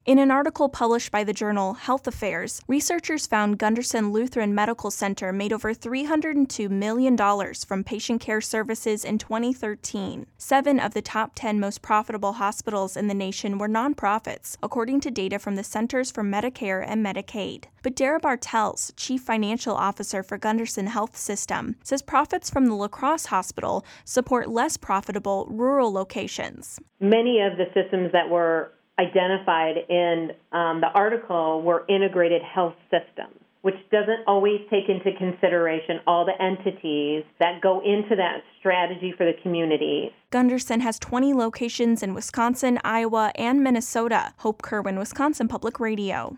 In an article published by the journal Health Affairs, researchers found Gundersen Lutheran Medical Center made over $302 million from patient care services in 2013. 7 of the top 10 most profitable hospitals in the nation were nonprofits, according to data from the Centers for Medicare and Medicaid. But Dara Bartels, chief financial officer for Gundersen Health System, says profits from the La Crosse Hospital support less profitable rural locations. Many of the systems that were identified in the article were integrated health systems, which doesn't always take into consideration all the entities that go into that strategy for the community. Gundersen has 20 locations in Wisconsin, Iowa, and Minnesota. Hope Kerwin, Wisconsin Public Radio.